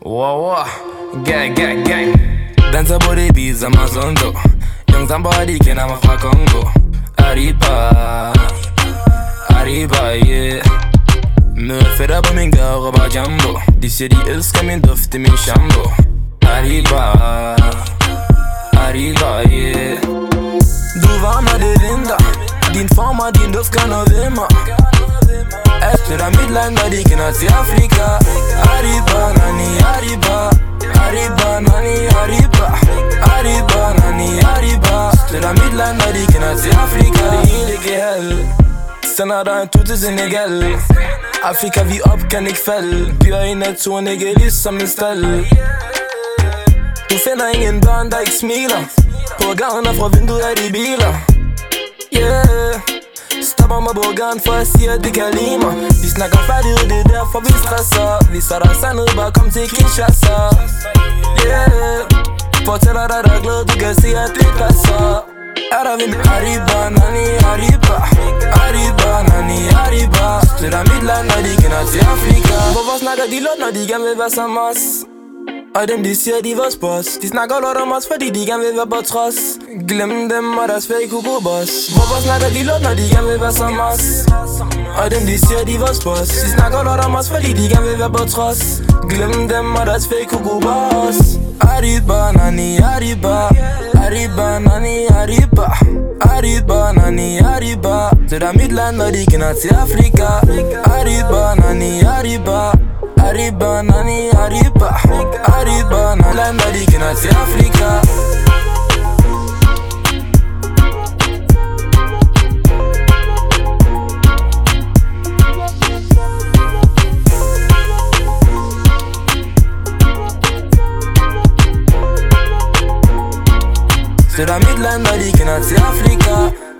Wow, gang. Danser på det beat som Azondo. Young somebody kender mig fra Congo. Arriba, yeah. Møder fætter på min gade og råber Jumbo. De siger de elsker min duft, det min shampoo. Arriba, yeah. Du varmer det vinter. Din form og din duft gør noget ved mig. Efter mit land, og de kender til Afrika. Arriba, nani, arriba. Arriba, nani, arriba. Arriba, nani, arriba. Efter mit land, og de kender til Afrika. Det hele gehæld. Sender dig en tur til Senegal. Afrika, vi op, kan ikke falde. Dyr i naturen, ikke ligesom en stald. Du finder ingen børn, der ikke smiler. På gaden og fra vinduet af de biler. Yeah. Stopper mig på gaden for at sige at de kan lide mig. Vi snakker færdighed, det er derfor vi stresser. Vi så der sandhed, bare kom til Kinshasa. Yeah. Fortæller dig der er glæde, du kan se at det passer. Er der vi med Arriba, nani, arriba. Arriba, nani, arriba. Støtter mit land, når de kender til Afrika. Hvorfor snakker de lort, når de gerne vil være som os? Og dem de siger de er vores boss. De snakker lort om os, fordi de gerne vil være på trods. Glem dem og deres fake hugo-boss. Hvorfor snakker de lort, når de gerne vil være som os? Og dem de siger de er vores boss. De snakker lort om os, fordi de gerne vil være på trods. Glem dem og deres fake hugo-boss. Arriba, nani, arriba. Arriba, nani, arriba. Arriba, nani, arriba. Det er mit land, og de kender til Afrika. Arriba, nani, arriba. Arriba, nani, arriba. Arriba, nani, land, og de kender til Afrika. Det er mit land, og de kender til Afrika.